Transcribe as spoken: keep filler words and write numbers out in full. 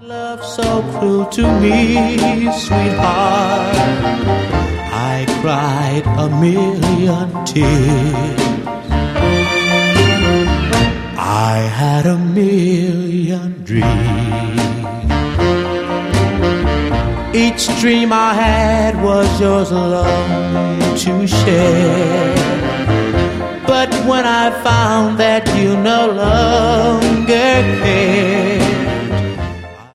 Love so cruel to me, sweetheart. I cried a million tears. I had a million dreams. Each dream I had was yours alone to share. But when I found that you no longer cared,